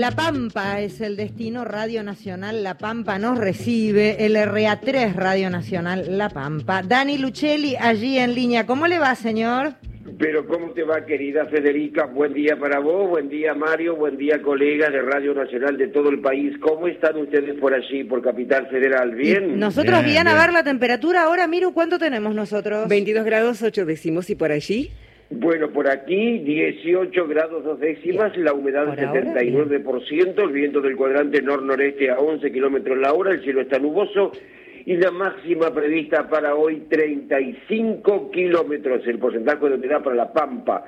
La Pampa es el destino. Radio Nacional La Pampa nos recibe, el RA3 Radio Nacional La Pampa. Dani Luchelli, allí en línea. ¿Cómo le va, señor? Pero ¿cómo te va, querida Federica? Buen día para vos, buen día, Mario, buen día, colegas de Radio Nacional de todo el país. ¿Cómo están ustedes por allí, por Capital Federal? ¿Bien? Y nosotros bien, a ver la temperatura ahora, Miru, ¿cuánto tenemos nosotros? 22 grados 8 décimos, ¿y por allí? Bueno, por aquí 18 grados 2 décimas, la humedad Por 79%, el viento del cuadrante nor-noreste a 11 kilómetros la hora, el cielo está nuboso y la máxima prevista para hoy 35 kilómetros. El porcentaje de humedad para La Pampa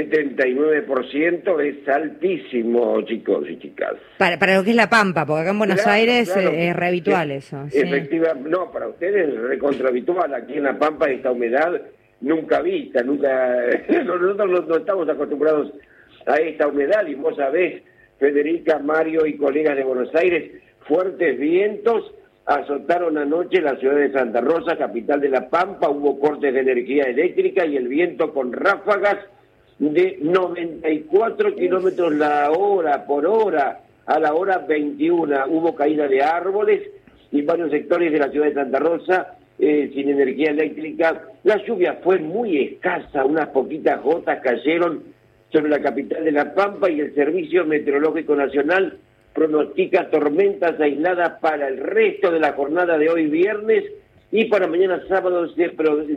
79%, es altísimo, chicos y chicas. Para lo que es La Pampa, porque acá en Buenos Aires claro, es re habitual eso. Sí. Efectivamente, no, para ustedes es recontra habitual. Aquí en La Pampa esta humedad nunca vista, nosotros no estamos acostumbrados a esta humedad, y vos sabés, Federica, Mario y colegas de Buenos Aires, fuertes vientos azotaron anoche la ciudad de Santa Rosa, capital de La Pampa. Hubo cortes de energía eléctrica y el viento con ráfagas de 94 kilómetros por hora, a la hora 21. Hubo caída de árboles y varios sectores de la ciudad de Santa Rosa sin energía eléctrica. La lluvia fue muy escasa, unas poquitas gotas cayeron sobre la capital de La Pampa y el Servicio Meteorológico Nacional pronostica tormentas aisladas para el resto de la jornada de hoy viernes, y para mañana sábado se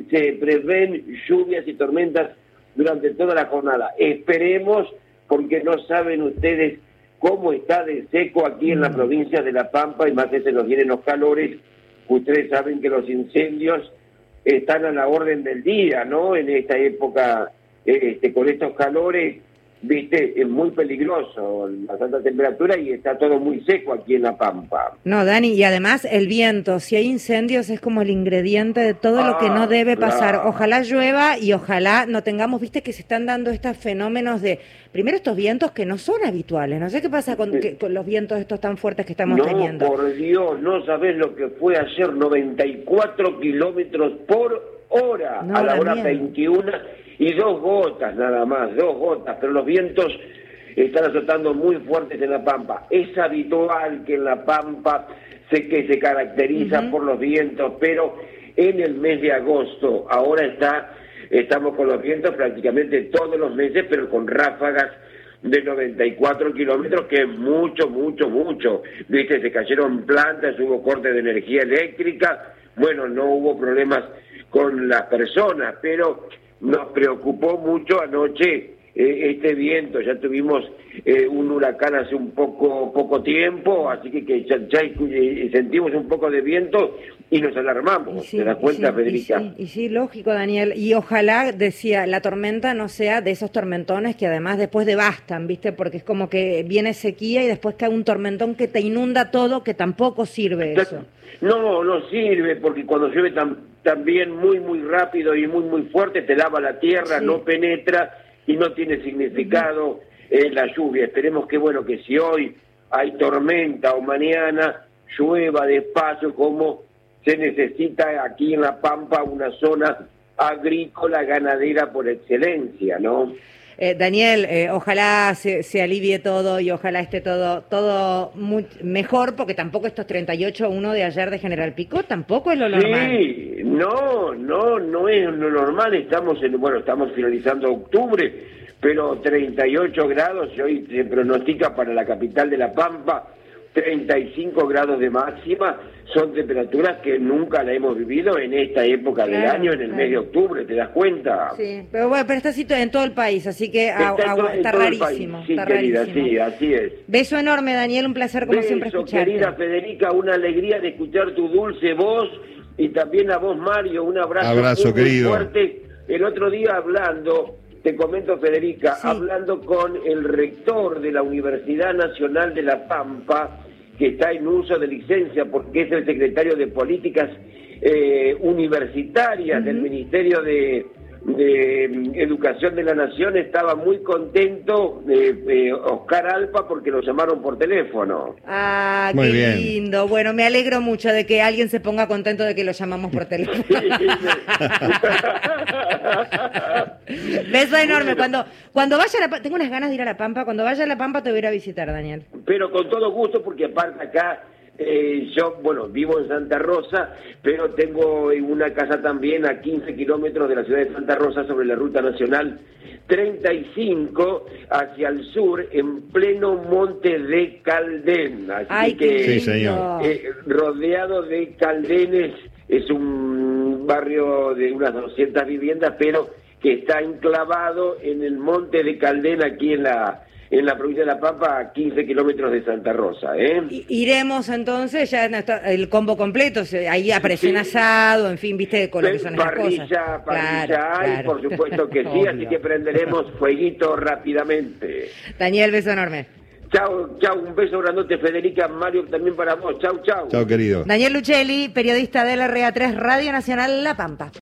prevén lluvias y tormentas durante toda la jornada. Esperemos, porque no saben ustedes cómo está de seco aquí en la provincia de La Pampa, y más que se nos vienen los calores. Ustedes saben que los incendios están a la orden del día, ¿no? En esta época, con estos calores, viste, es muy peligroso la alta temperatura y está todo muy seco aquí en La Pampa. No, Dani, y además el viento, si hay incendios es como el ingrediente de todo lo que no debe pasar. Claro. Ojalá llueva y ojalá no tengamos, viste que se están dando estos fenómenos de, primero estos vientos que no son habituales, no sé qué pasa con los vientos estos tan fuertes que estamos teniendo. No, por Dios, no sabés lo que fue ayer, 94 kilómetros por hora a la hora 21, y 2 gotas nada más, 2 gotas, pero los vientos están azotando muy fuertes en La Pampa. Es habitual que en La Pampa se caracteriza por los vientos, pero en el mes de agosto, ahora estamos con los vientos prácticamente todos los meses, pero con ráfagas de 94 kilómetros, que es mucho. Viste, se cayeron plantas, hubo corte de energía eléctrica. Bueno, no hubo problemas con las personas, pero nos preocupó mucho anoche este viento. Ya tuvimos un huracán hace un poco tiempo, así que ya sentimos un poco de viento y nos alarmamos. ¿Te das cuenta, Federica? Y sí, lógico, Daniel. Y ojalá, decía, la tormenta no sea de esos tormentones que además después devastan, ¿viste? Porque es como que viene sequía y después cae un tormentón que te inunda todo, que tampoco sirve eso. No sirve, porque cuando llueve también muy rápido y muy fuerte, te lava la tierra, no penetra y no tiene significado la lluvia. Esperemos que, bueno, que si hoy hay tormenta o mañana llueva despacio, como se necesita aquí en La Pampa, una zona agrícola, ganadera por excelencia, ¿no? Daniel, ojalá se alivie todo y ojalá esté todo muy mejor, porque tampoco estos 38-1 de ayer de General Pico tampoco es lo normal. Sí, no es lo normal. Estamos finalizando octubre, pero 38 grados, y hoy se pronostica para la capital de La Pampa 35 grados de máxima. Son temperaturas que nunca la hemos vivido en esta época del año, en el mes de octubre, ¿te das cuenta? Sí, pero está en todo el país, así que está rarísimo. Sí, está querida, rarísimo. sí, así es. Beso enorme, Daniel, un placer como siempre escucharte. Querida Federica, una alegría de escuchar tu dulce voz, y también a vos, Mario, un abrazo muy querido. fuerte. El otro día te comento, Federica, hablando con el rector de la Universidad Nacional de La Pampa, que está en uso de licencia porque es el secretario de Políticas Universitarias del Ministerio de Educación de la Nación, estaba muy contento Oscar Alpa, porque lo llamaron por teléfono. Ah, muy qué bien. lindo. Bueno, me alegro mucho de que alguien se ponga contento de que lo llamamos por teléfono. Beso enorme. Bueno. Cuando vaya a tengo unas ganas de ir a La Pampa. Cuando vaya a La Pampa te voy a ir a visitar, Daniel. Pero con todo gusto, porque aparte acá, yo, bueno, vivo en Santa Rosa, pero tengo una casa también a 15 kilómetros de la ciudad de Santa Rosa sobre la Ruta Nacional 35 hacia el sur, en pleno Monte de Caldén. Así Ay, que, qué Sí, señor. rodeado de caldenes, es un barrio de unas 200 viviendas, pero que está enclavado en el Monte de Caldén, aquí en la provincia de La Pampa, a 15 kilómetros de Santa Rosa, ¿eh? Iremos entonces, ya el combo completo, ahí aparece un asado, en fin, viste, con lo que son esas cosas. Parrilla hay, Claro. por supuesto que sí, Obvio. así que prenderemos fueguito rápidamente. Daniel, beso enorme. Chao, un beso grandote, Federica, Mario, también para vos. Chao. Chao, querido. Daniel Luchelli, periodista de la RA3 Radio Nacional La Pampa.